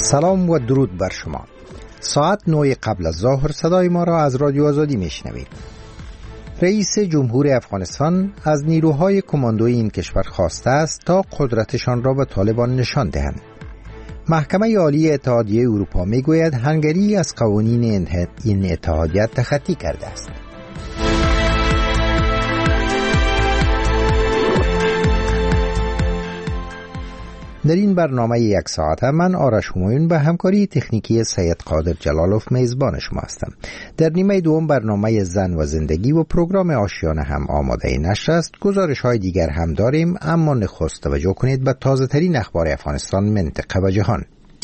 سلام و درود بر شما. ساعت 9 قبل از ظهر صدای ما را از رادیو آزادی میشنوید. رئیس جمهور افغانستان از نیروهای کماندوی این کشور خواسته است تا قدرتشان را به طالبان نشان دهند. محکمه عالی اتحادیه اروپا میگوید هنگری از قوانین این اتحادیه تخطی کرده است. در این برنامه یک ساعته من آرش همایون به همکاری تکنیکی سید قادر جلالوف میزبان شما هستم. در نیمه دوم برنامه زن و زندگی و پروگرام آشیانه هم آماده نشر است. گزارش های دیگر هم داریم، اما نخست توجه کنید به تازه ترین اخبار افغانستان، منطقه و جهان.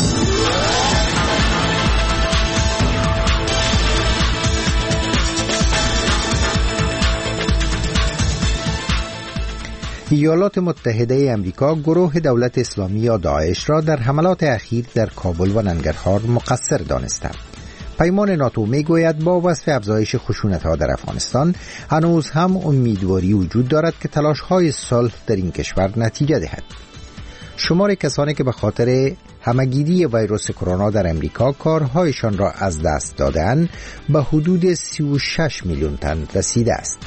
ایالات متحده امریکا گروه دولت اسلامی یا داعش را در حملات اخیر در کابل و ننگرهار مقصر دانسته. پیمان ناتو میگوید با وصف افزایش خشونت‌ها در افغانستان هنوز هم امیدواری وجود دارد که تلاش‌های صلح در این کشور نتیجه دهد. شمار کسانی که به خاطر همه‌گیری ویروس کرونا در امریکا کارهایشان را از دست دادند به حدود 36 میلیون تن رسیده است.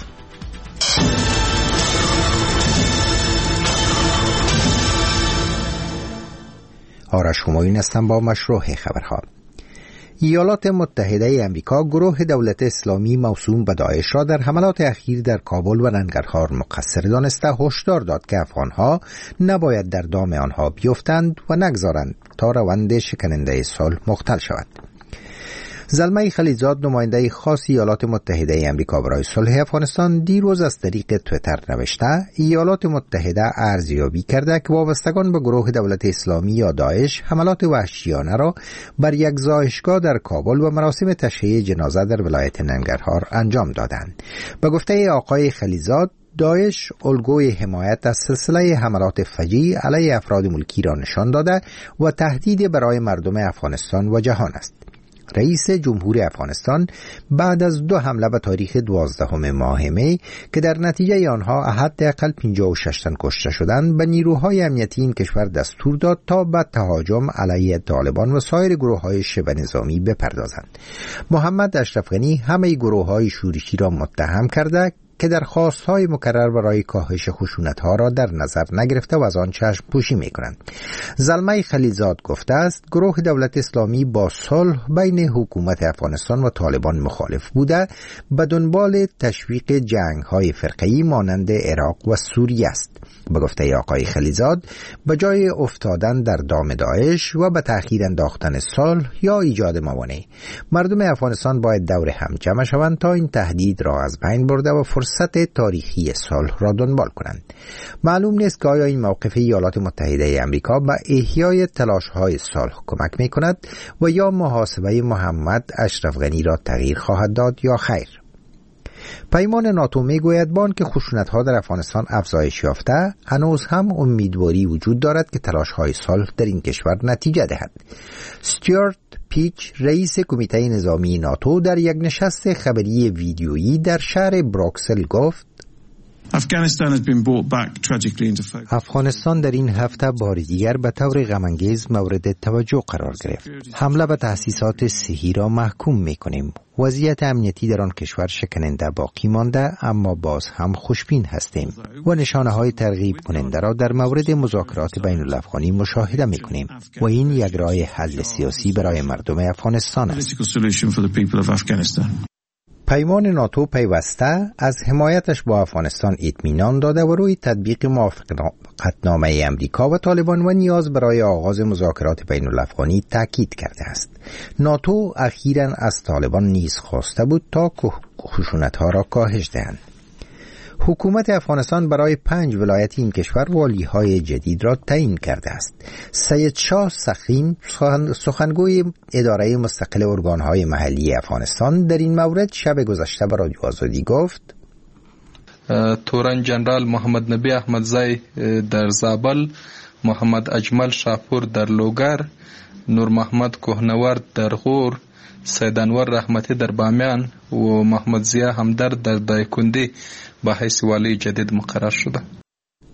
آرش همایون هستم با مشروع خبرها. ایالات متحده امریکا گروه دولت اسلامی موسوم به داعش را در حملات اخیر در کابل و ننگرهار مقصر دانسته هشدار داد که افغانها نباید در دام آنها بیفتند و نگذارند تا روند شکننده صلح مختل شود. زلمه خلیزاد، نماینده خاص ایالات متحده امریکا برای صلح افغانستان، دیروز از طریق توییتر نوشته ایالات متحده ارزیابی کرده که وابستگان به گروه دولت اسلامی یا داعش حملات وحشیانه را بر یک زایشگاه در کابل و مراسم تشییع جنازه در ولایت ننگرهار انجام دادند. به گفته آقای خلیزاد، داعش الگوی حمایت از سلسله حملات فجیع علیه افراد ملکی را نشان داده و تهدید برای مردم افغانستان و جهان است. رئیس جمهور افغانستان بعد از 2 حمله به تاریخ 12 ماه می که در نتیجه آنها حداقل 56 تن کشته شدند، به نیروهای امنیتی این کشور دستور داد تا به تهاجم علیه طالبان و سایر گروه‌های شبه نظامی بپردازند. محمد اشرف غنی همه گروه‌های شورشی را متهم کرده که درخواست‌های مکرر برای کاهش خشونت‌ها را در نظر نگرفته و از آن چشم پوشی می‌کنند. زلمه خلیزاد گفته است گروه دولت اسلامی با صلح بین حکومت افغانستان و طالبان مخالف بوده، به دنبال تشویق جنگ‌های فرقه‌ای مانند عراق و سوریه است. به گفته آقای خلیزاد، به جای افتادن در دام داعش و به تأخیر انداختن صلح یا ایجاد موانع، مردم افغانستان باید دور هم جمع شوند تا این تهدید را از بین برده و فرصت تاریخی صلح را دنبال کنند. معلوم نیست که آیا این موقف ایالات متحده امریکا به احیای تلاش‌های صلح کمک می‌کند و یا محاسبه محمد اشرف غنی را تغییر خواهد داد یا خیر. پیمان ناتو میگوید با آنکه خشونت‌ها در افغانستان افزایش یافته، هنوز هم امیدواری وجود دارد که تلاش‌های صلح در این کشور نتیجه دهد. استیوارت پیچ، رئیس کمیته نظامی ناتو، در یک نشست خبری ویدیویی در شهر بروکسل گفت: افغانستان در این هفته بار دیگر به طور غم‌انگیز مورد توجه قرار گرفت. حمله به تأسیسات صحی را محکوم می‌کنیم. وضعیت امنیتی در آن کشور شکننده باقی مانده، اما باز هم خوشبین هستیم و نشانه‌های ترغیب کننده را در مورد مذاکرات بین الافغانی مشاهده می‌کنیم و این یک راه حل سیاسی برای مردم افغانستان است. پیمان ناتو پیوسته از حمایتش با افغانستان اطمینان داده و روی تطبیق موافقتنامه امریکا و طالبان و نیاز برای آغاز مذاکرات بین الافغانی تاکید کرده است. ناتو اخیراً از طالبان نیز خواسته بود تا خشونت‌ها را کاهش دهند. حکومت افغانستان برای 5 ولایت این کشور والی‌های جدید را تعیین کرده است. سید شاه سخین، سخنگوی اداره مستقل ارگان‌های محلی افغانستان، در این مورد شب گذشته به رادیو آزادی گفت: تورن جنرال محمد نبی احمدزی در زابل، محمد اجمل شاپور در لوگر، نور محمد کوهنورد در غور، سید انور رحمتی در بامیان و محمد ضیا همدرد در دایکندی به حیث والی جدید مقرر شده.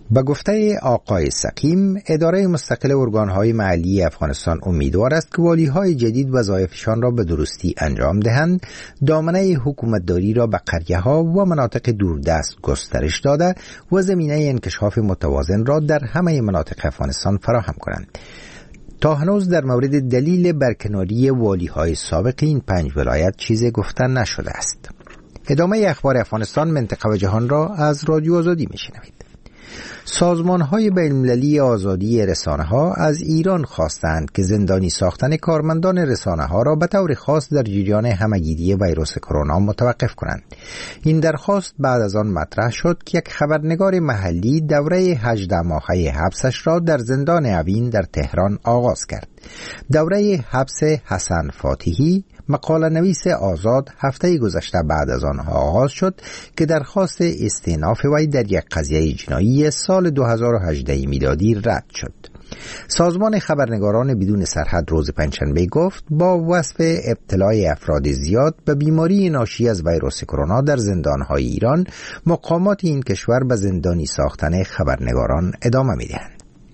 به گفته آقای سقیم، اداره مستقل ارگانهای محلی افغانستان امیدوار است که والیهای جدید وظایفشان را به درستی انجام دهند، دامنه حکومتداری را به قریه‌ها و مناطق دوردست گسترش داده و زمینه انکشاف متوازن را در همه مناطق افغانستان فراهم کنند. تا هنوز در مورد دلیل برکناری والیهای سابق این 5 ولایت چیزی گفته نشده است. ادامه اخبار افغانستان، منطقه و جهان را از رادیو آزادی میشنوید. سازمان‌های بین‌المللی آزادی رسانه‌ها از ایران خواستند که زندانی ساختن کارمندان رسانه‌ها را به طور خاص در جریان همه‌گیری ویروس کرونا متوقف کنند. این درخواست بعد از آن مطرح شد که یک خبرنگار محلی دوره 18 ماهه حبسش را در زندان اوین در تهران آغاز کرد. دوره حبس حسن فاتحی، مقاله نویس آزاد، هفته گذشته بعد از آنها آغاز شد که درخواست استئناف وی در یک قضیه جنایی سال 2018 میلادی رد شد. سازمان خبرنگاران بدون سرحد روز پنجشنبه گفت با وصف ابتلای افراد زیاد به بیماری ناشی از ویروس کرونا در زندانهای ایران، مقامات این کشور به زندانی ساختن خبرنگاران ادامه می‌دهند.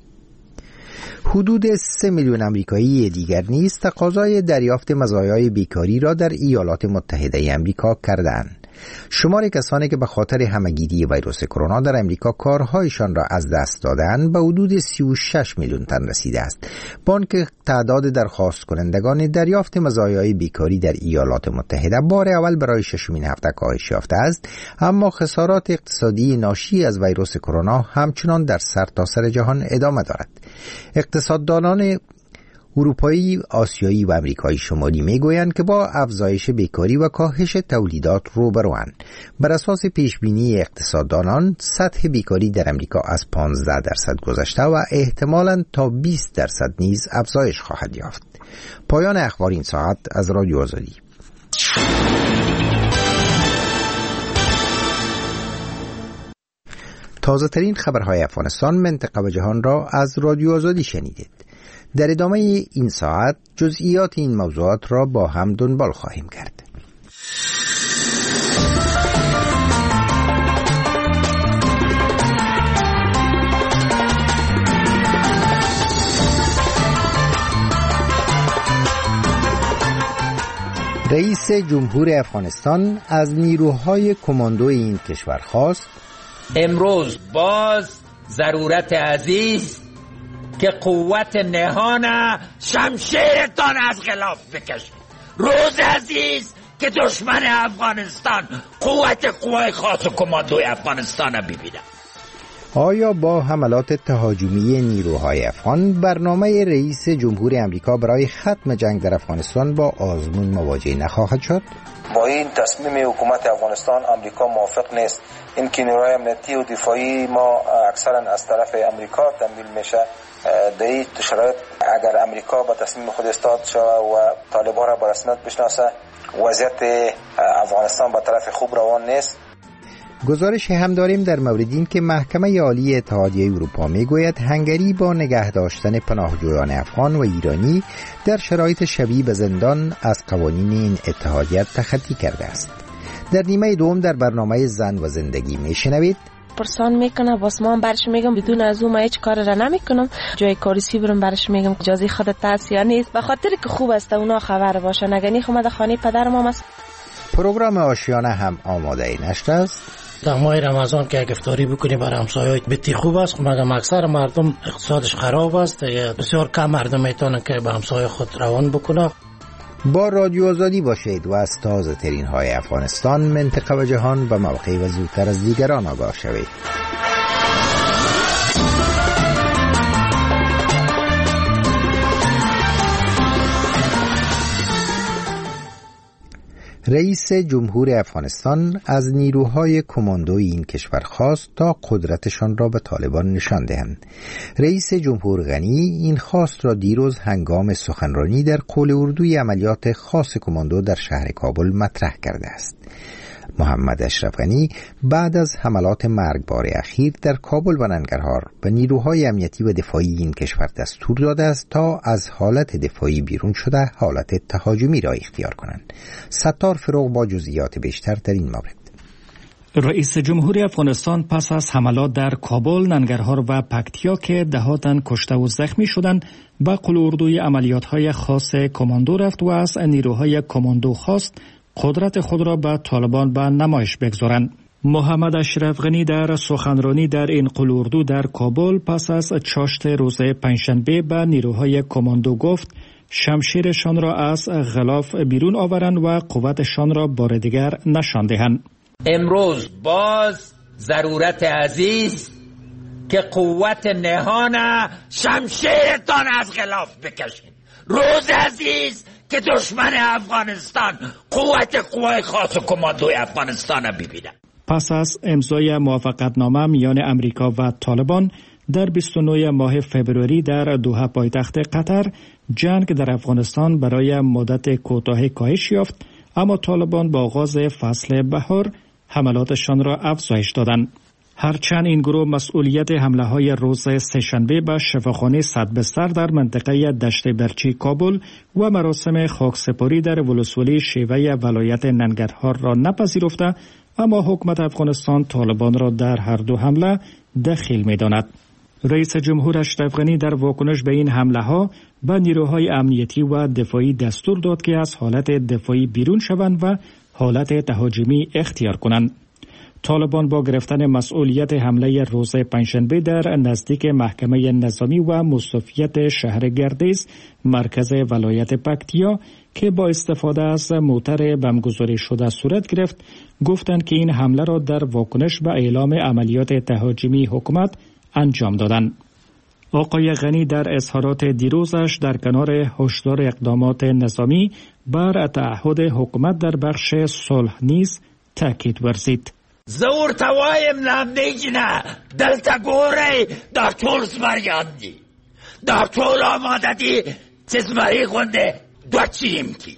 حدود 3 میلیون آمریکایی دیگر نیز تقاضای دریافت مزایای بیکاری را در ایالات متحده آمریکا کردند. شمار کسانی که به خاطر همه‌گیری ویروس کرونا در آمریکا کارهایشان را از دست دادند به حدود 36 میلیون تن رسیده است. با آنکه تعداد درخواست کنندگان دریافت مزایای بیکاری در ایالات متحده بار اول برای 6مین هفته کاهش یافته است، اما خسارات اقتصادی ناشی از ویروس کرونا همچنان در سرتاسر جهان ادامه دارد. اقتصاددانان اروپایی، آسیایی و آمریکای شمالی میگویند که با افزایش بیکاری و کاهش تولیدات روبروند. بر اساس پیشبینی اقتصاددانان، سطح بیکاری در آمریکا از 15% گذشته و احتمالاً تا 20% نیز افزایش خواهد یافت. پایان اخبار این ساعت از رادیو آزادی. تازه ترین خبرهای افغانستان، منطقه و جهان را از رادیو آزادی شنیدید. در ادامه این ساعت جزئیات این موضوعات را با هم دنبال خواهیم کرد. رئیس جمهور افغانستان از نیروهای کماندو این کشور خواست امروز باز ضرورت عزیز که قوت نهان شمشیرتان از غلاف بکشید. روز عزیز که دشمن افغانستان قوای خاص و کماندوی افغانستان ببینه. آیا با حملات تهاجمی نیروهای افغان برنامه رئیس جمهور امریکا برای ختم جنگ در افغانستان با آزمون مواجه نخواهد شد؟ با این تصمیم حکومت افغانستان امریکا موافق نیست. این که نیروهای امنیتی و دفاعی ما اکثرا از طرف امریکا تمویل میشه. در این شرایط اگر امریکا با تصمیم خود استاد شود و طالبان را به رسمیت بشناسه، وضعیت افغانستان به طرف خوب روان نیست. گزارش هم داریم در مورد این که محکمه عالی اتحادیه اروپا میگوید هنگری با نگه داشتن پناهجویان افغان و ایرانی در شرایط شبیه به زندان از قوانین این اتحادیه تخطی کرده است. در نیمه دوم در برنامه زن و زندگی میشنوید پرسان میکنه باز ما برش میگم بدون از اون ما هیچ کار را نمیکنم، جای کاریسی برم برش میگم اجازه خودت هست یا نیست، به خاطر که خوب است اونا خبر باشه. نگنی خود خانه پدرم هم است. پروگرام آشیانه هم آماده نشده است. در ماه رمضان که افطاری بکنی برای همسایه‌ها بسیار خوب است، مگر اکثر مردم اقتصادش خراب است، بسیار کم مردم میتونن که به همسایه خود روان بکنه. با رادیو آزادی باشید و از تازه ترین های افغانستان، منطقه و جهان و موقعی و زودتر از دیگران آگاه شوید. رئیس جمهور افغانستان از نیروهای کماندوی این کشور خواست تا قدرتشان را به طالبان نشان دهند. رئیس جمهور غنی این خواست را دیروز هنگام سخنرانی در قول اردوی عملیات خاص کماندو در شهر کابل مطرح کرده است. محمد اشرف غنی بعد از حملات مرگبار اخیر در کابل و ننگرهار به نیروهای امنیتی و دفاعی این کشور دستور داده است تا از حالت دفاعی بیرون شده حالت تهاجمی را اختیار کنند. ستار فروغ با جزئیات بیشتر در این مورد. رئیس جمهوری افغانستان پس از حملات در کابل، ننگرهار و پکتیا که دهاتن کشته و زخمی شدند، به قلعه‌اردوی عملیات‌های خاص کماندو رفت و از نیروهای کماندو خواست قدرت خود را به طالبان به نمایش بگذارند. محمد اشرف غنی در سخنرانی در این قلعه‌اردو در کابل پس از چاشت روز پنجشنبه به نیروهای کماندو گفت شمشیرشان را از غلاف بیرون آورند و قوتشان را بار دیگر نشان دهند. امروز باز ضرورت عزیز که قوت نهان شمشیرتان از غلاف بکشید. روز عزیز که دشمن افغانستان قوای خاص و کماندوی افغانستان ببیند. پس از امضای موافقتنامه میان امریکا و طالبان در 29 ماه فوریه در دوحه پایتخت قطر، جنگ در افغانستان برای مدت کوتاه کاهش یافت، اما طالبان با آغاز فصل بهار حملاتشان را افزایش دادند. هرچند این گروه مسئولیت حمله های روز سه‌شنبه به شفاخانه صدبستر در منطقه دشت برچی کابل و مراسم خاکسپاری در ولسوالی شیوه ولایت ننگرهار را نپذیرفته، اما حکومت افغانستان طالبان را در هر دو حمله دخیل می‌داند. رئیس جمهور اشرف غنی در واکنش به این حمله ها به نیروهای امنیتی و دفاعی دستور داد که از حالت دفاعی بیرون شوند و حالت تهاجمی اختیار کنند. طالبان با گرفتن مسئولیت حمله روز پنجشنبه در نزدیک محکمه نظامی و مستوفیت شهر گردیز، مرکز ولایت پکتیا، که با استفاده از موتر بمبگذاری شده صورت گرفت، گفتند که این حمله را در واکنش به اعلام عملیات تهاجمی حکومت انجام دادند. آقای غنی در اظهارات دیروزش در کنار هشدار اقدامات نظامی بر تعهد حکومت در بخش صلح نیز تاکید ورزید. زور توایم نمیجنه دلتا گوری در طول زمریاندی در طول آماددی چیزمری خونده دو چیم کی.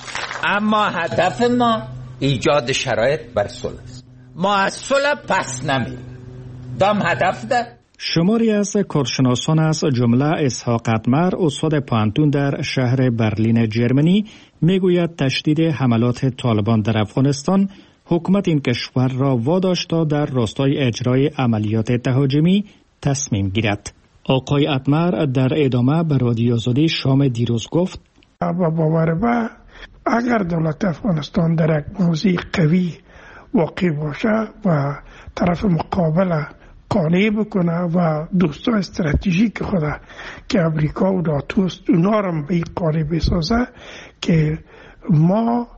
اما هدف ما ایجاد شرایط بر صلح است. ما از صلح پس نمیریم. دام هدف ده. شماری از کارشناسان از جمله اسحاق اتمر، استاد پانتون در شهر برلین جرمنی، میگوید تشدید حملات طالبان در افغانستان حکومت این کشور را واداشت تا در راستای اجرای عملیات تهاجمی تصمیم گیرد. آقای اتمر در ادامه به رادیو آزادی شام دیروز گفت: با باور به اگر دولت افغانستان در یک موضع قوی واقع باشه و طرف مقابل قانع بکنه و دوستان استراتژیک خود که امریکا و ناتو است اونا را به این قانع بسازه که ما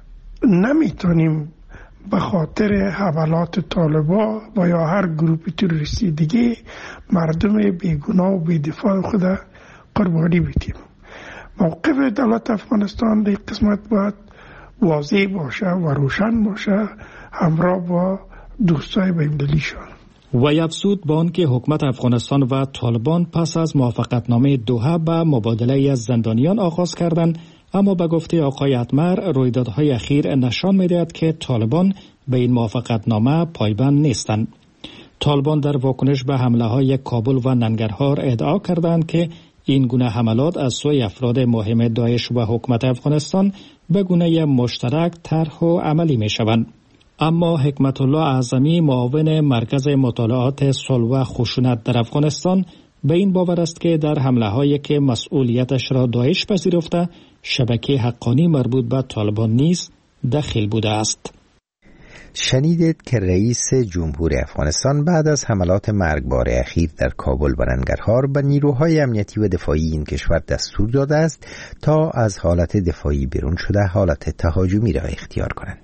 نمیتونیم به خاطر حملات طالبان و یا هر گروه تروریستی دیگه مردم بیگناه و بی‌دفاع خود قربانی بدیم. موقف دولت افغانستان در قسمت باید واضح باشه و روشن باشه همراه با دوستای بین‌المللیشان. و افزود به آنکه حکومت افغانستان و طالبان پس از موافقتنامه دوحه به مبادله از زندانیان آغاز کردند، اما به گفته آقای اتمر رویدادهای اخیر نشان می‌دهد که طالبان به این موافقتنامه پایبند نیستند. طالبان در واکنش به حمله‌های کابل و ننگرهار ادعا کردند که این گونه حملات از سوی افراد مهم داعش و حکومت افغانستان به گونه مشترک طرح و عملی می‌شوند. اما حکمت الله اعظمی، معاون مرکز مطالعات صلح و خشونت در افغانستان، به این باور است که در حمله‌هایی که مسئولیتش را داعش پذیرفته، شبکه حقانی مربوط به طالبان نیز دخیل بوده است. شنیدید که رئیس جمهور افغانستان بعد از حملات مرگبار اخیر در کابل و ننگرهار به نیروهای امنیتی و دفاعی این کشور دستور داده است تا از حالت دفاعی بیرون شده حالت تهاجمی را اختیار کنند.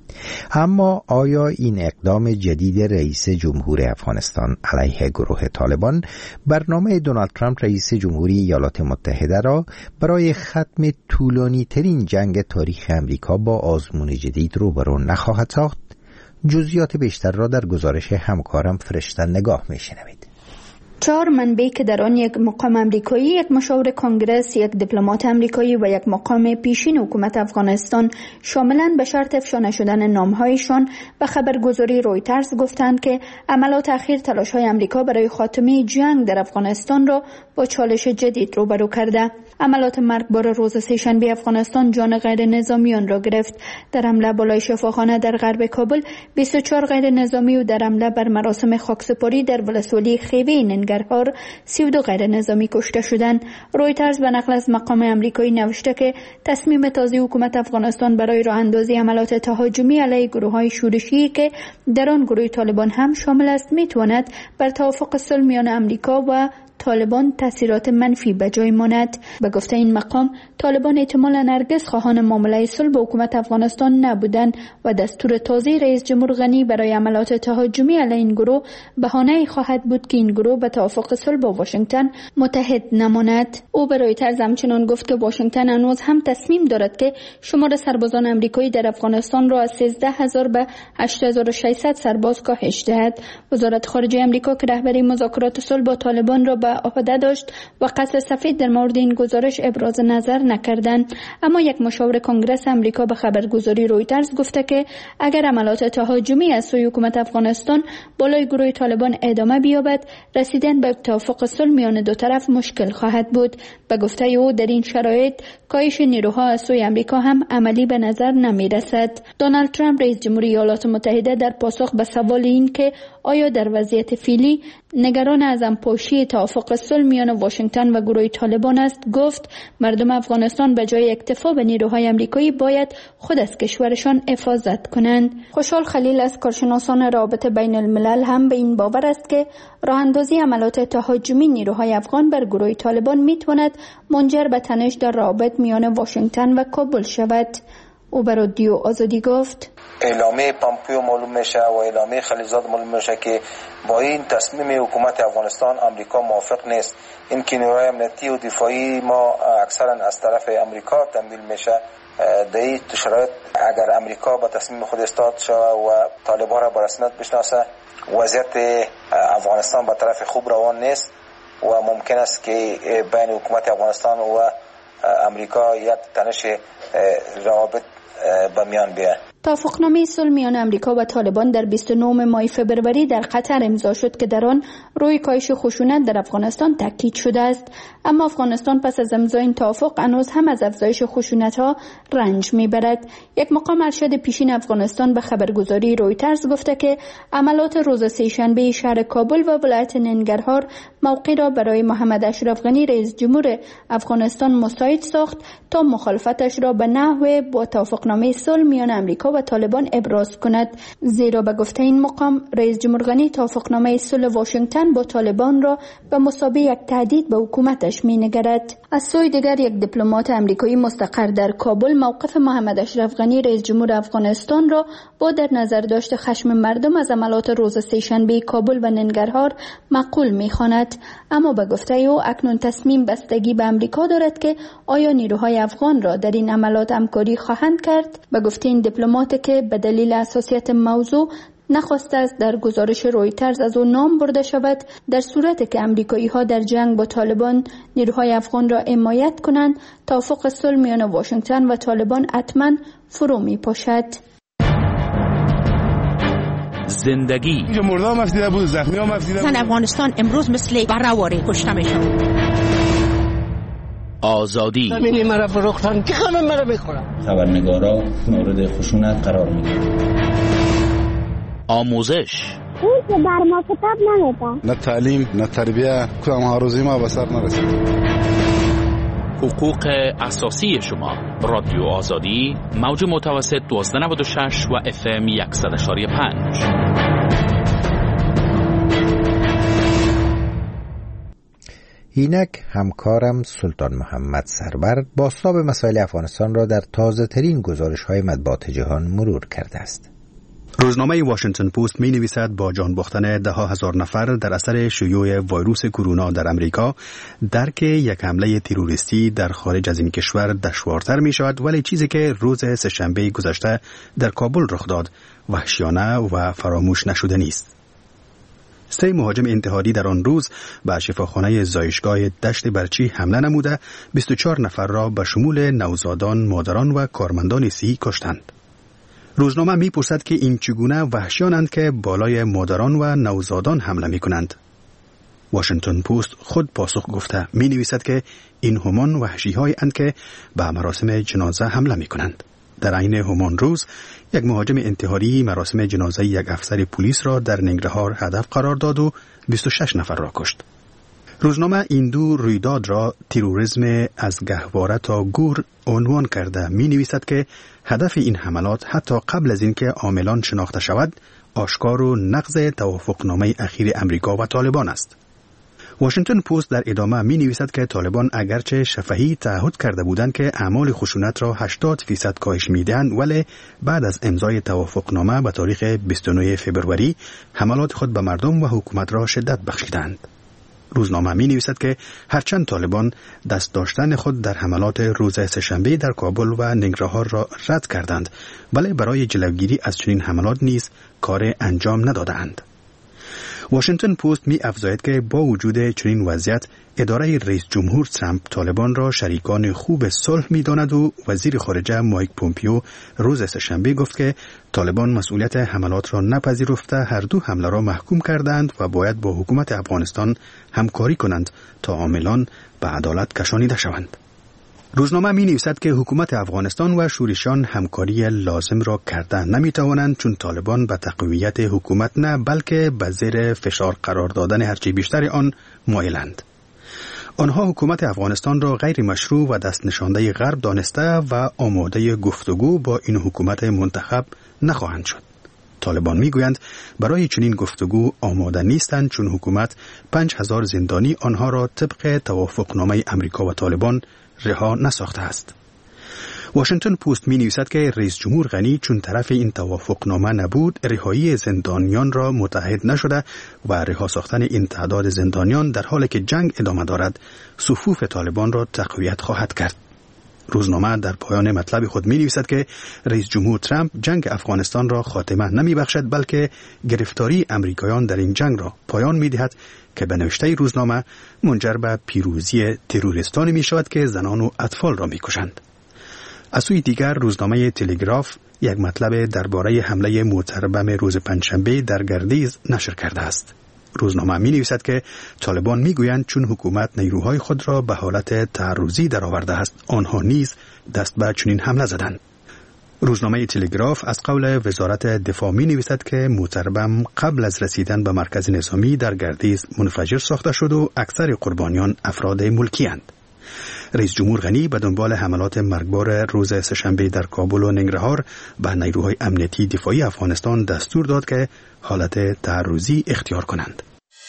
اما آیا این اقدام جدید رئیس جمهور افغانستان علیه گروه طالبان برنامه دونالد ترامپ رئیس جمهوری ایالات متحده را برای ختم طولانی ترین جنگ تاریخ امریکا با آزمون جدید روبرو نخواهد ساخت؟ جزئیات بیشتر را در گزارش همکارم فرشته نگاه می‌شنوید. 4 منبع که در آن یک مقام امریکایی، یک مشاور کنگره، یک دیپلمات امریکایی و یک مقام پیشین حکومت افغانستان شاملاً به شرط افشا نشدن نامهایشان به خبرگزاری رویترز گفتند که عملات اخیر تلاش‌های امریکا برای خاتمه جنگ در افغانستان را با چالش جدید روبرو کرده. عملات مرگبار روز سه‌شنبه افغانستان جان غیر نظامیان را گرفت. در حمله بالای شفاخانه در غرب کابل 24 غیر نظامی و در حمله بر مراسم خاکسپاری در ولسوالی خیوه ننگرهار 32 غیر نظامی کشته شدند. رویترز به نقل از مقام امریکایی نوشته که تصمیم تازه حکومت افغانستان برای راه اندازی عملات تهاجمی علیه گروه‌های شورشی که در آن گروه طالبان هم شامل است میتواند بر توافق صلح میان امریکا و طالبان تاثیرات منفی به جای ماند. به گفته این مقام، طالبان احتمالاً هرگز خواهان معامله صلح با حکومت افغانستان نبودند و دستور تازه رئیس جمهور غنی برای عملات تهاجمی علیه این گروه بهانه‌ای خواهد بود که این گروه به توافق صلح با واشنگتن متحد نماند. او به رویترز همچنان گفت که واشنگتن هنوز هم تصمیم دارد که شمار سربازان امریکایی در افغانستان را از 13000 به 8600 سرباز کاهش دهد. وزارت خارجه امریکا که رهبری مذاکرات صلح با طالبان را به عهده داشت و قصر سفید در مورد این گزارش ابراز نظر نکردند، اما یک مشاور کنگره امریکا به خبرگزاری رویترز گفته که اگر عملات تهاجمی از سوی حکومت افغانستان بالای گروه طالبان ادامه بیابد، رسیدن به توافق صلح میان دو طرف مشکل خواهد بود. به گفته او در این شرایط کاهش نیروها از سوی امریکا هم عملی به نظر نمی رسد. دونالد ترامپ رئیس جمهوری ایالات متحده در پاسخ به سوال این که آیا در وضعیت فعلی نگران از همپاشی توافق صلح میان واشنگتن و گروه طالبان است، گفت مردم افغانستان به جای اکتفا به نیروهای امریکایی باید خود از کشورشان حفاظت کنند. خوشحال خلیل از کارشناسان روابط بین الملل هم به این باور است که راه اندازی عملات تهاجمی نیروهای افغان بر گروه طالبان میتواند منجر به تنش در روابط میان واشنگتن و کابل شود. او بر رادیو آزادی گفت اعلامیه پامپیو معلوم میشه و اعلامیه خلیلزاد معلوم میشه که با این تصمیم حکومت افغانستان امریکا موافق نیست. این که نیروهای امنیتی و دفاعی ما اکثرا از طرف امریکا تمویل میشه. در این شرایط اگر امریکا با تصمیم خود استاد شود و طالبان را به رسمیت بشناسه، وضعیت افغانستان به طرف خوب روان نیست و ممکن است که بین حکومت افغانستان و امریکا یک تنش روابط به میان بیاید. توافقنامه صلح میان امریکا و طالبان در 29 ماه فوریه در قطر امضا شد که در آن روی کاهش خشونت در افغانستان تاکید شده است، اما افغانستان پس از امضای این توافق هنوز هم از افزایش خشونت‌ها رنج می‌برد. یک مقام ارشد پیشین افغانستان به خبرگزاری رویترز گفته که عملات روز سه‌شنبه شهر کابل و ولایت ننگرهار موقعی را برای محمد اشرف غنی رئیس جمهور افغانستان مساعد ساخت تا مخالفتش را به نحو با توافقنامه صلح میان امریکا و طالبان ابراز کند، زیرا به گفته این مقام رئیس جمهور غنی توافقنامه صلح واشنگتن با طالبان را به مثابه یک تهدید به حکومتش می‌نگرد. از سوی دیگر یک دیپلمات امریکایی مستقر در کابل موقف محمد اشرف غنی رئیس جمهور افغانستان را با در نظر داشت خشم مردم از عملات روز سه‌شنبه کابل و ننگرهار معقول می‌خواند، اما به گفته او اکنون تصمیم بستگی به امریکا دارد که آیا نیروهای افغان را در این عملات همکاری خواهند کرد. به گفته این دیپلمات که به دلیل حساسیت موضوع نخواسته است در گزارش رویترز از او نام برده شود، در صورتی که امریکایی ها در جنگ با طالبان نیروهای افغان را حمایت کنند، توافق صلح میان واشنگتن و طالبان حتما فرو می پاشد. زندگی مردم افزیده بود، زخمی هم افزیده بود. افغانستان امروز مثل برآوری کشته میشد. آزادی زمینی مرا فروختن که همه مرا میخورن. خبرنگارا مورد خشونت قرار میگیرن. آموزش اون که بر ما کتاب نمیدن. نه تعلیم نه تربیه، کدام هاروزی ما به سر نرسید. حقوق اساسی شما. رادیو آزادی موج متوسط 1296 و FM 100.5. اینک همکارم سلطان محمد سربر بازتاب مسائل افغانستان را در تازه ترین گزارش های مطبوعات جهان مرور کرده است. روزنامه واشنگتن پست می نویسد با جان باختن ده ها هزار نفر در اثر شیوع ویروس کرونا در امریکا، درک یک حمله تروریستی در خارج از این کشور دشوارتر می شود، ولی چیزی که روز سه‌شنبه گذشته در کابل رخ داد وحشیانه و فراموش نشده نیست. 3 مهاجم انتحاری در آن روز به شفاخانه زایشگاه دشت برچی حمله نموده 24 نفر را به شمول نوزادان، مادران و کارمندان صحی کشتند. روزنامه می پرسد که این چگونه وحشیانند که بالای مادران و نوزادان حمله می کنند. واشنگتن پست خود پاسخ گفته می نویسد که این همان وحشی های اند که به مراسم جنازه حمله می کنند. در عین همان روز یک مهاجم انتحاری مراسم جنازه یک افسر پلیس را در ننگرهار هدف قرار داد و 26 نفر را کشت. روزنامه این دو رویداد را تروریسم از گهواره تا گور عنوان کرده می نویسد که هدف این حملات حتی قبل از اینکه عاملان شناخته شود آشکار و نقض توافقنامه اخیر امریکا و طالبان است. واشنگتن پست در ادامه می نویسد که طالبان اگرچه شفهی تعهد کرده بودند که اعمال خشونت را 80% کاهش می دهند، ولی بعد از امضای توافقنامه به تاریخ 29 فوریه حملات خود به مردم و حکومت را شدت بخشیدند. روزنامه می نویسد که هرچند طالبان دست داشتن خود در حملات روز سه‌شنبه در کابل و ننگرهار را رد کردند، ولی برای جلوگیری از چنین حملات نیز کار انجام ندادند. واشنگتن پست می افزاید که با وجود چنین وضعیت اداره رئیس جمهور ترامپ طالبان را شریکان خوب صلح می داند و وزیر خارجه مایک پومپیو روز سه‌شنبه گفت که طالبان مسئولیت حملات را نپذیرفته هر دو حمله را محکوم کردند و باید با حکومت افغانستان همکاری کنند تا عاملان به عدالت کشانیده شوند. روزنامه می نویسد که حکومت افغانستان و شورشیان همکاری لازم را کرده نمی توانند، چون طالبان به تقویت حکومت نه بلکه به زیر فشار قرار دادن هرچی بیشتر آن مایلند. آنها حکومت افغانستان را غیر مشروع و دست نشانده غرب دانسته و آماده گفتگو با این حکومت منتخب نخواهند شد. طالبان میگویند برای چنین گفتگو آماده نیستند، چون حکومت 5000 زندانی آنها را طبق توافقنامه امریکا و طالبان رها نساخته است. واشنگتن پست می نویسد که رئیس جمهور غنی چون طرف این توافقنامه نبود، رهایی زندانیان را متعهد نشده و رها ساختن این تعداد زندانیان در حالی که جنگ ادامه دارد صفوف طالبان را تقویت خواهد کرد. روزنامه در پایان مطلب خود می نویسد که رئیس جمهور ترامپ جنگ افغانستان را خاتمه نمی بخشد، بلکه گرفتاری امریکایان در این جنگ را پایان می دهد که به نوشته روزنامه منجر به پیروزی تروریستانی می شود که زنان و اطفال را می کشند. از سوی دیگر روزنامه تلگراف یک مطلب درباره حمله موتر بم روز پنجشنبه در گردیز نشر کرده است. روزنامه می نویسد که طالبان می گویند چون حکومت نیروهای خود را به حالت تعرضی درآورده است، آنها نیز دست به چنین حمله زدند. روزنامه تلگراف از قول وزارت دفاع می نویسد که موتر بم قبل از رسیدن به مرکز نظامی در گردیز منفجر ساخته شد و اکثر قربانیان افراد ملکی اند. رئیس جمهور غنی به دنبال حملات مرگبار روز سه‌شنبه در کابل و ننگرهار به نیروهای امنیتی دفاعی افغانستان دستور داد که حالت تعرضی اختیار کنند.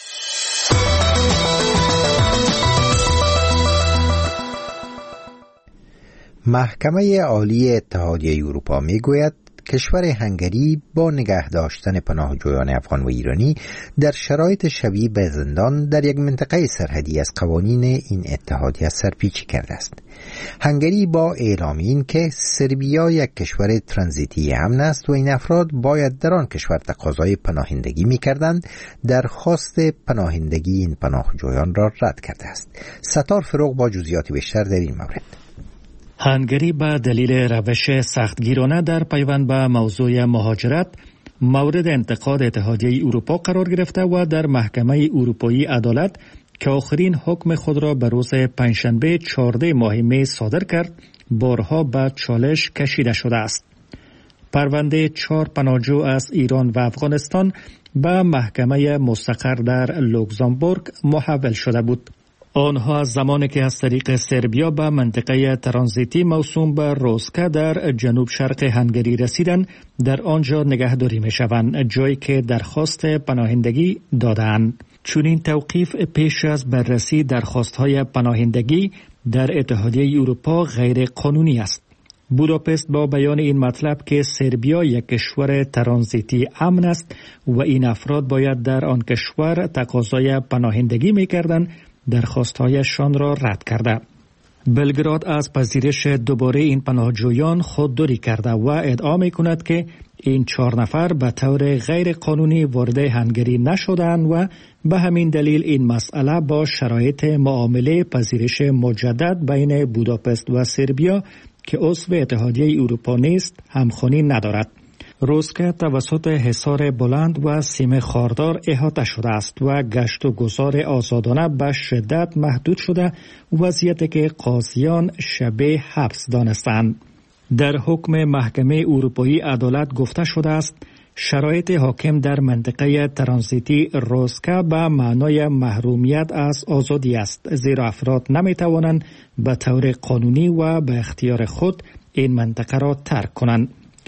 محکمه عالی اتحادیه اروپا میگوید کشور هنگری با نگه داشتن پناهجویان افغان و ایرانی در شرایط شبیه به زندان در یک منطقه سرحدی از قوانین این اتحادیه سرپیچی کرده است. هنگری با اعلام این که سربیا یک کشور ترانزیتی امن است و این افراد باید در آن کشور تقاضای پناهندگی می‌کردند، درخواست پناهندگی این پناهجویان را رد کرده است. ستار فروغ با جزئیات بیشتر در این مورد. هنگری به دلیل روش سختگیرانه در پیوند به موضوع مهاجرت مورد انتقاد اتحادیه اروپا قرار گرفته و در محکمه اروپایی عدالت که آخرین حکم خود را به روز پنجشنبه 14 ماه می صادر کرد بارها به چالش کشیده شده است. پرونده 4 پناهجو از ایران و افغانستان به محکمه مستقر در لوکزامبورگ محول شده بود. آنها از زمانی که از طریق سربیا به منطقه ترانزیتی موسوم به روسکا در جنوب شرق هنگری رسیدند در آنجا نگهداری می شوند، جایی که درخواست پناهندگی دادند. چون این توقیف پیش از بررسی درخواست‌های پناهندگی در اتحادیه اروپا غیر قانونی است. بوداپست با بیان این مطلب که سربیا یک کشور ترانزیتی امن است و این افراد باید در آن کشور تقاضای پناهندگی می‌کردند، درخواست‌هایشان را رد کرده. بلگراد از پذیرش دوباره این پناهجویان خودداری کرده و ادعا می‌کند که این 4 نفر به طور غیر قانونی وارد هنگری نشدند و به همین دلیل این مسئله با شرایط معامله پذیرش مجدد بین بوداپست و سربیا که عضو اتحادیه اروپا نیست همخوانی ندارد. روسکه توسط حصار بلند و سیم خاردار احاطه شده است و گشت و گذار آزادانه به شدت محدود شده، وضعیتی که قاضیان شبیه حبس دانستند. در حکم محکمه اروپایی عدالت گفته شده است شرایط حاکم در منطقه ترانزیتی روسکه به معنای محرومیت از آزادی است، زیرا افراد نمیتوانند به طور قانونی و به اختیار خود این منطقه را ترک کنند.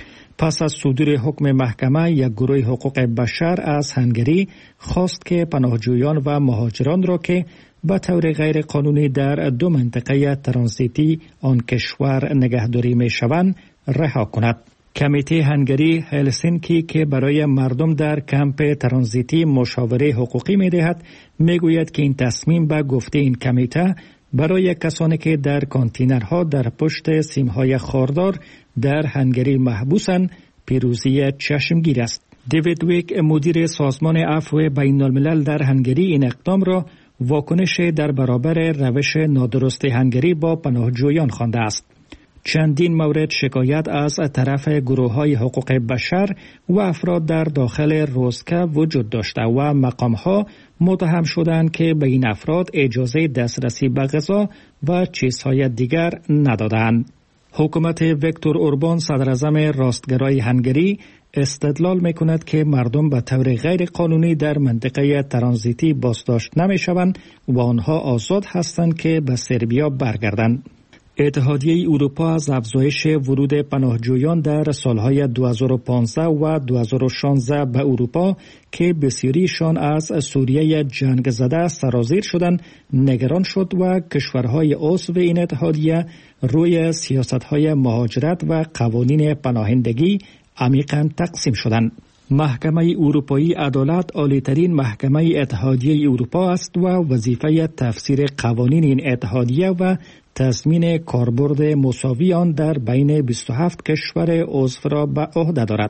پس از صدور حکم محکمه، یک گروه حقوق بشر از هنگری خواست که پناهجویان و مهاجران را که به طور غیر قانونی در 2 منطقه ترانزیتی آن کشور نگهداری می شوند رها کند. کمیته هنگری هلسینکی که برای مردم در کمپ ترانزیتی مشاوره حقوقی می دهد می گوید که این تصمیم به گفته این کمیته برای کسانی که در کانتینرها در پشت سیمهای خاردار در هنگری محبوسند پیروزی چشمگیر است. دیوید ویک مدیر سازمان عفو بین الملل در هنگری این اقدام را واکنش در برابر روش نادرست هنگری با پناهجویان خوانده است. چندین مورد شکایت از طرف گروه‌های حقوق بشر و افراد در داخل روسکه وجود داشته و مقام‌ها متهم شدند که به این افراد اجازه دسترسی به غذا و چیزهای دیگر ندادند. حکومت ویکتور اوربان صدراعظم راستگرای هنگری استدلال می‌کند که مردم به طور غیر قانونی در منطقه ترانزیتی بازداشت نمی‌شوند و آنها آزاد هستند که به سربیا برگردند. اتحادیه اروپا از افزایش ورود پناهجویان در سالهای 2015 و 2016 به اروپا که بسیاریشان از سوریه جنگ زده سرازیر شدند نگران شد و کشورهای عضو این اتحادیه روی سیاست‌های مهاجرت و قوانین پناهندگی عمیقاً تقسیم شدند. محکمه اروپایی عدالت عالی‌ترین محکمه اتحادیه اروپا است و وظیفه تفسیر قوانین این اتحادیه و تضمین کاربرد مساوی آن در بین 27 کشور عضو را به عهده دارد.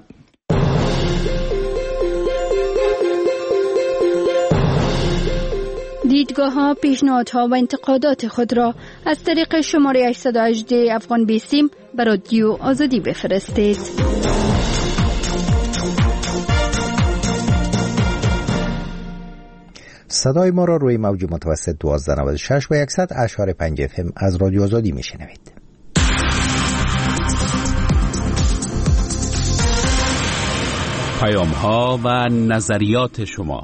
دیدگاه‌ها، پیشنهادها و انتقادات خود را از طریق شماره 818 افغان بیسیم به رادیو آزادی بفرستید. صدای ما را روی موج متوسط 1296 و 100.5 FM از رادیو آزادی میشنوید. پیام‌ها و نظریات شما.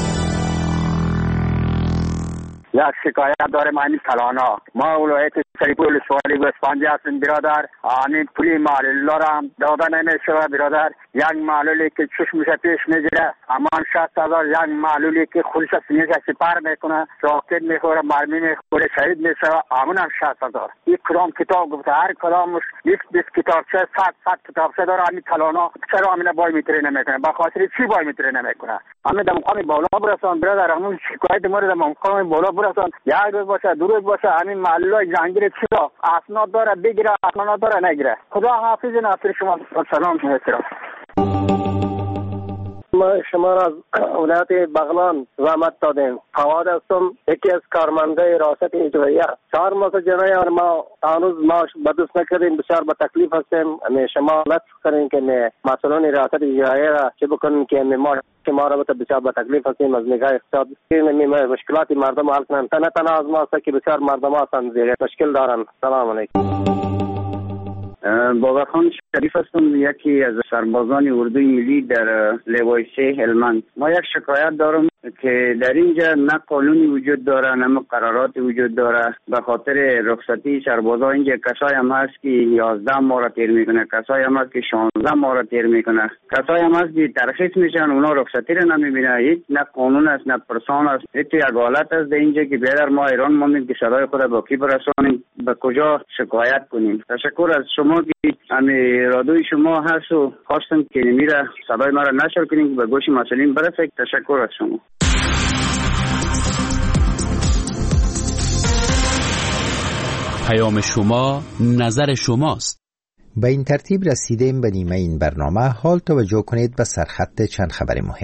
یک شکایت داریم همین کلانا. ما ولایت شریف ولسوالی گوسفندی هستیم برادر. همین پولی معلولا را هم داده نمیشه برادر. یک معلولی که چشمش پیش میگیره امان 60,000، یک معلولی که خودش سینه‌اش سپر میکنه، راکت میخوره، مرمی میخوره، شهید میشه، همون هم 60,000. این کدام کتاب گفته هر کدامش 20 کتابچه 100 کتابچه داره همین کلانا. چرا همین بای میتره نمیکنه؟ به خاطر چی بای میتره نمیکنه؟ همین در مقام بالا برسان برادر، همون شکایت ما رو در مقام بالا برسان. یک روز باشه، 2 روز باشه، همین معلولای جهانگیر چرا اسناد داره بگیره، اسناد داره نگیره. خدا حافظ ناصر شما. سلام احترام. ما شما را از ولایت بغلان زحمت دادیم. فواد هستم، یکی از کارمنده ریاست اجراییه. 4 ماه جنایه ما هنوز معاش به دست نکردیم، بسیار به تکلیف هستیم. شما لطف کنین که مسئولان ریاست اجراییه را چه بکنین که ما را بسیار به تکلیف هستیم از نگاه اقتصاد. مشکلات مردم حل کنن. نه تنها از ما است که بسیار مردم هستند زیر مشکل دارن. سلام علیکم. باورخان شریف هستم، یکی از سربازان اردوی ملی در لوای 3 هلمند. ما یک شکایت دارم که در اینجا نه قانونی وجود داره نه قرارات وجود داره. به خاطر رخصتی سربازا اینجا کسایی هم هست که 11 ماه را تیر میکنه، کسایی هم هست که 16 ماه را تیر میکنه، کسایی هم هست که ترخیص میشن اونا رخصتی را نمیبینه. هیچ نه قانون است نه پرسان است. یک حالت است اینجا که بیادر ما ایران ماندیم که صدای خود با کی برسانیم، به کجا شکایت کنیم. تشکر از شما که همین رادیوی شما هست و خواستم که میره صدای ما را نشر کنیم که به گوش مسئولین برسه. تشکر از شما. پیام شما نظر شماست. به این ترتیب رسیدیم به نیمه این برنامه. حال توجه کنید به سرخط چند خبر مهم.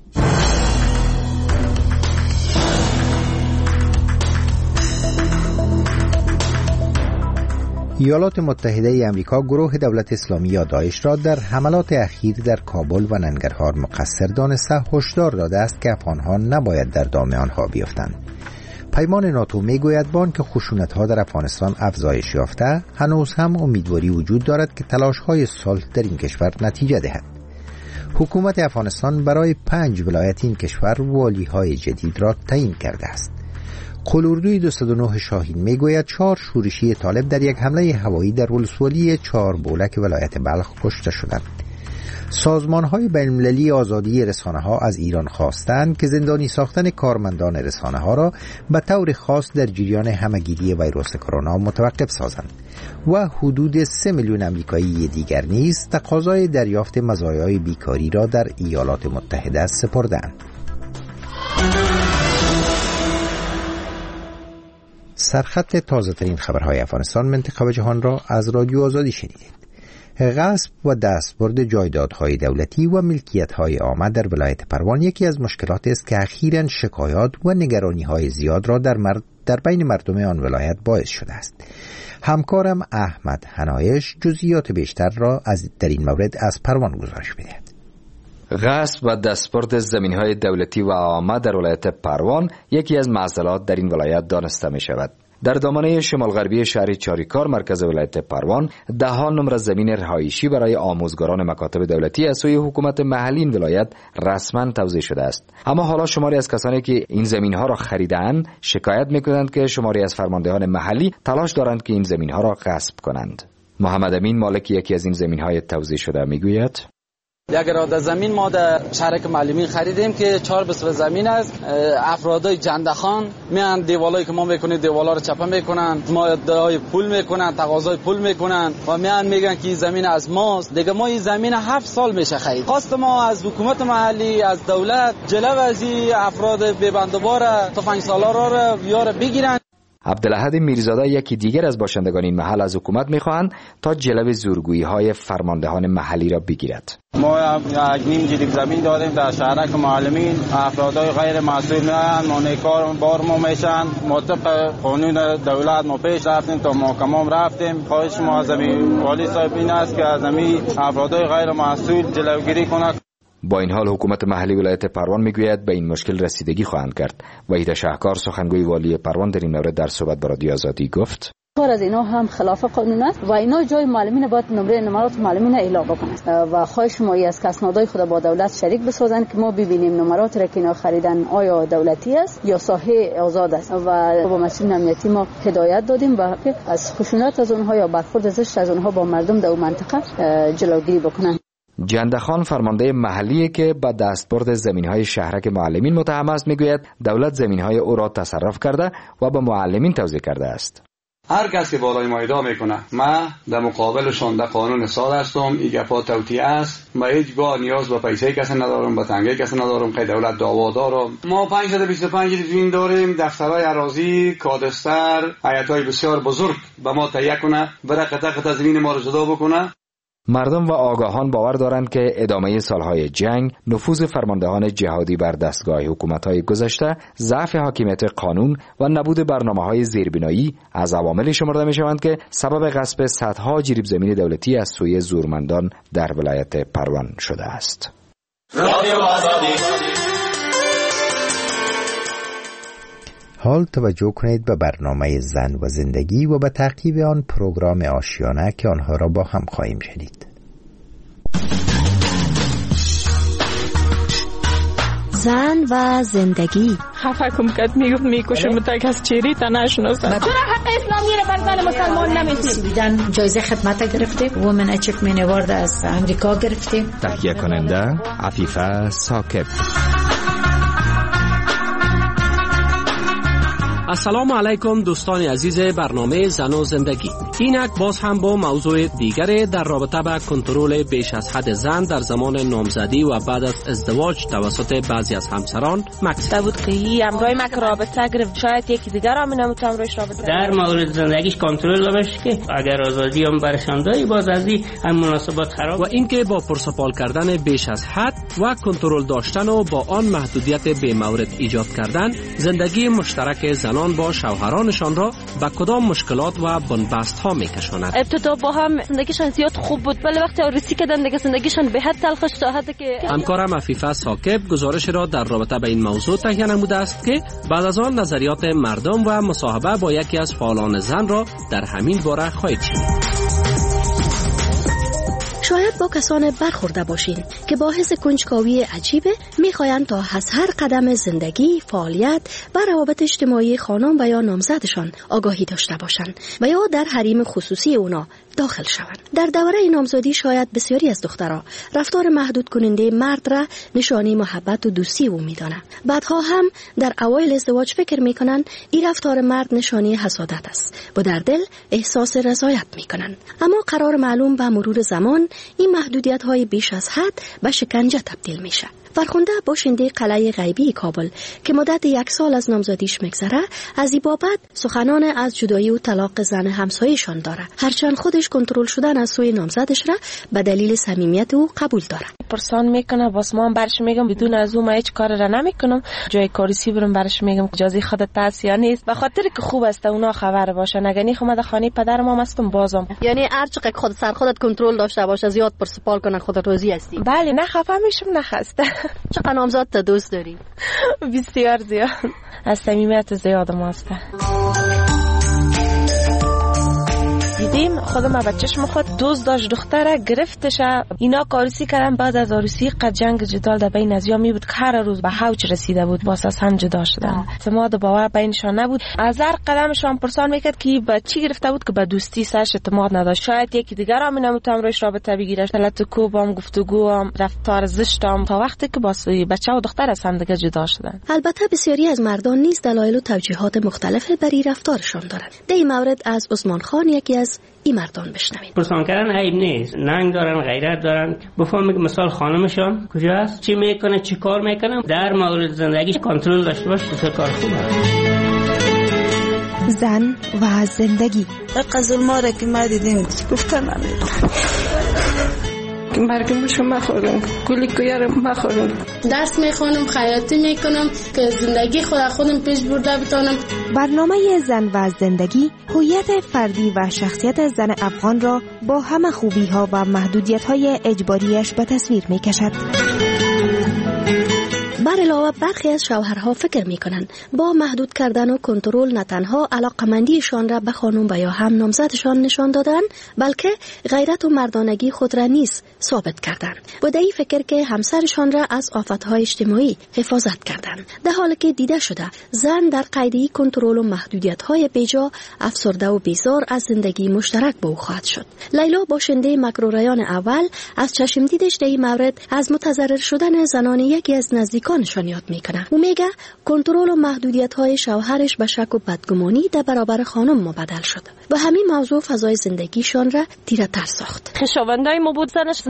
ایالات متحده امریکا گروه دولت اسلامی یا داعش را در حملات اخیر در کابل و ننگرهار مقصر دانسته هشدار داده است که افغان‌ها نباید در دام آنها بیفتند. پیمان ناتو میگوید با آنکه خشونت‌ها در افغانستان افزایش یافته، هنوز هم امیدواری وجود دارد که تلاش‌های صلح در این کشور نتیجه دهد. حکومت افغانستان برای 5 ولایت این کشور والی‌های جدید را تعیین کرده است. قلاردوی 209 شاهین میگوید 4 شورشی طالب در یک حمله هوایی در ولسوالی 4 بولک ولایت بلخ کشته شدند. سازمان‌های بین‌المللی آزادی رسانه‌ها از ایران خواستند که زندانی ساختن کارمندان رسانه‌ها را به طور خاص در جریان همه‌گیری ویروس کرونا متوقف سازند و حدود 3 میلیون آمریکایی دیگر نیز تقاضای دریافت مزایای بیکاری را در ایالات متحده سپردند. سرخط تازه ترین خبرهای افغانستان منطقه و جهان را از رادیو آزادی شنیدید. غصب و دستبرد جایدادهای دولتی و ملکیت‌های عامه در ولایت پروان یکی از مشکلات است که اخیراً شکایات و نگرانی‌های زیاد را در بین مردم آن ولایت باعث شده است. همکارم احمد حنایش جزئیات بیشتر را در این مورد از پروان گزارش می‌دهد. غصب و دستبرد زمین‌های دولتی و عامه در ولایت پروان یکی از معضلات در این ولایت دانسته می‌شود. در دامنه شمال غربی شهر چاریکار مرکز ولایت پروان ده‌ها نمره زمین رهایشی برای آموزگاران مکاتب دولتی از سوی حکومت محلی این ولایت رسما توزیع شده است. اما حالا شماری از کسانی که این زمین‌ها را خریدند شکایت می‌کنند که شماری از فرماندهان محلی تلاش دارند که این زمین‌ها را غصب کنند. محمد امین مالک یکی از این زمین‌های توزیع شده می‌گوید: یک اراده زمین ما در شهرک معلمین خریدیم که 4 بسوه زمین است. افرادای جندخان میان دیوالایی که ما میکنیم دیوالا رو چپه میکنن، ما ادعای پول میکنن، تقاضای پول میکنن و میان میگن که این زمین از ماست. دیگه ما این زمین 7 سال میشه خرید. خواست ما از حکومت محلی، از دولت جلو از این افراد ببندبار تفنگ سالارا را بیاره بگیرن. عبدالاحد میرزاده یکی دیگر از باشندگان این محل از حکومت میخواهند تا جلوی زورگویی‌های فرماندهان محلی را بگیرد. ما یک نیم جریب زمین دادیم در شهرک معلمین، افرادای غیر مسئول میان مانیکار بار ما میشن، مطابق قانون دولت ما پیش رفتیم تا محکمه رفتیم. خواهش ما از والی صاحب این است که از افرادای غیر مسئول جلوگیری کنه. با این حال حکومت محلی ولایت پروان میگوید به این مشکل رسیدگی خواهند کرد. وحید شهکار سخنگوی والی پروان در این مورد در صحبت با رادیو آزادی گفت: کار از اینا هم خلاف قانون است و اینا جای معلمین باید نمرات معلمین اعلام بکنند و خواهش ما از کسنادای خود با دولت شریک بسازند که ما ببینیم نمرات را که اینا خریدن آیا دولتی است یا ساحه آزاد است و با مسئولین امنیتی ما هدایت دادیم و از خشونت از اونها یا برخورد زشت از اونها با مردم در منطقه جلوگیری بکنند. جندخان فرمانده محلی که با دستبرد زمین‌های شهرک معلمین متهم است میگوید دولت زمین‌های او را تصرف کرده و به معلمین توزیع کرده است. هر کس که بالای ما ادعا میکنه ما در مقابلشان در قانون سال هستم، این گپا توطئه است، ما هیچگاه نیاز به پیسه کسی ندارم، به تنگه کسی ندارم که دولت دعوا دارم. ما 525 زمین داریم، دفترهای اراضی، کادستر، هیئت‌های بسیار بزرگ به ما تهیه کنه، بره قطع زمین ما رو جدا بکنه. مردم و آگاهان باور دارند که ادامه سالهای جنگ، نفوذ فرماندهان جهادی بر دستگاه حکومت‌های گذشته، ضعف حاکمیت قانون و نبود برنامه‌های زیربنایی از عواملی شمرده می‌شوند که سبب غصب صدها جریب زمین دولتی از سوی زورمندان در ولایت پروان شده است. رادیو آزادی. حال توجه کنید به برنامه زن و زندگی و به تعقیب آن پروگرام آشیانه که آنها را با هم خواهیم شنید. زن و زندگی. خفه کم کد میکشم تا کس چیری تا نشناسن. چرا حق اسلامی را بر زن مسلمان نمیتونی؟ جایزه خدمت گرفتیم، وومن اچیومنت اوارد از امریکا گرفتیم. تهیه کننده عفیفه ساکب. السلام علیکم دوستان عزیز برنامه زن و زندگی. اینک باز هم با موضوع دیگری در رابطه با کنترل بیش از حد زن در زمان نامزدی و بعد از ازدواج توسط بعضی از همسران مکس بود که همراه مک رابطه گرفت، شاید یکی دیگر هم نمیتونه همراهش رابطه در مورد زندگیش کنترل باشه که اگر آزادی هم برشان داری باز از این مناسبات خراب و اینکه با پرسپال کردن بیش از حد و کنترل داشتن و با آن محدودیت به مورد ایجاد کردن زندگی مشترک زنان با شوهرانشان را به کدام مشکلات و بنبست ها میکشاند. ابتدا با هم زندگیشان زیاد خوب بود، ولی وقتی عروسی کردن دیگه زندگیشان به حد تلخش تا حدی که همکارم عفیفه ثاقب گزارش را در رابطه با این موضوع تهیه نموده است که بعد از آن نظریات مردم و مصاحبه با یکی از فعالان زن را در همین باره خواهید شنید. شاید با کسان برخورده باشین که با حس کنجکاوی عجیبه میخواین تا از هر قدم زندگی، فعالیت و روابط اجتماعی خانم و یا نامزدشان آگاهی داشته باشند و یا در حریم خصوصی اونا داخل شوند. در دوره نامزدی شاید بسیاری از دخترها رفتار محدود کننده مرد را نشانی محبت و دوستی او میدانند. بعدها هم در اوایل ازدواج فکر میکنن این رفتار مرد نشانی حسادت است و در دل احساس رضایت میکنن. اما قرار معلوم به مرور زمان این محدودیت های بیش از حد به شکنجه تبدیل میشه. فرخنده باشنده قلعه غیبی کابل که مدت 1 سال از نامزدیش میگذره از این بابت سخنان از جدایی و طلاق زن همسایه‌شان داره، هرچند خودش کنترل شدن از سوی نامزدش را به دلیل صمیمیت او قبول داره. پرسان میکنه واسه من برش میگم بدون از اون هیچ کار را نمیکنم، جای کاریسی برم برش میگم اجازه خودت هست یا نیست، به خاطر که خوب است اونا خبر باشه. نگنی خودم در خانه پدرم هم هستم بازم، یعنی هر چقدر خود سر خودت کنترل داشته باشه زیاد پرسپال کنن خودت راضی هستی؟ بله، نه خفه میشم نه خسته. چقدر نامزد دوست داری؟ بسیار زیاد، از صمیمیت زیاد ماست. دیدیم خودم بچه‌ش خود دوست داشت دختره گرفتش، اینا کاریسی کردن. بعد از عروسی قد جنگ جدال در بین ازیا می بود که هر روز به حوج رسیده بود، واسه هم جدا شدن. اعتماد باور بینشان نبود. از هر قدمشان پرسان میکرد که بچی گرفته بود که به دوستی سرش اعتماد نداشت. شاید یکی دیگر هم نمیتونم روش رابطه بگیره، تلتکو بام گفتگو هم رفتار زشتم، تا وقتی که با بچه و دختر از هم دیگه جدا شدن. البته بسیاری از مردان نیز دلایل و توجیهات مختلف برای رفتارشان دارند. در این مورد از عثمان خان یکی از این مردان بشنوید. پرسان کردن عیب نیست، ننگ دارن، غیرت دارن. بفهمید مثال خانمشان کجاست، چی میکنه، چی کار میکنه، در مورد زندگیش کنترل داشته باشه، بسیار کار خوبه. زن و زندگی. ظلما را که ما دیدیم گفتن که مرگم شما خورم، گلی کویارم ما خورم. درس میخونم، خیاطی میکنم که زندگی خودم پیش برده بتونم. برنامه زن و زندگی هویت فردی و شخصیت زن افغان را با همه خوبی ها و محدودیت های اجباریش به تصویر میکشد. بر علاوه برخی از شوهرها فکر میکنن با محدود کردن و کنترل نه تنها علاقمندیشان را به خانم و یا هم نامزدشان نشان دادن، بلکه غیرت و مردانگی خود را نیز ثابت کردن. با این فکر که همسرشان را از آفتهای اجتماعی حفاظت کردن، در حالی که دیده شده زن در قید کنترل و محدودیت‌های بیجا افسرده و بیزار از زندگی مشترک با او خواهد شد. لیلا باشنده مکروریان اول از چشم دیدش در این مورد از متضرر شدن زنان یکی از نزدیکانشان یاد میکنه. او میگه کنترل و محدودیت‌های شوهرش به شک و بدگمانی در برابر خانم مبدل شد و همین موضوع فضای زندگیشان را تیره تر ساخت. خویشاوندای ما بود زنش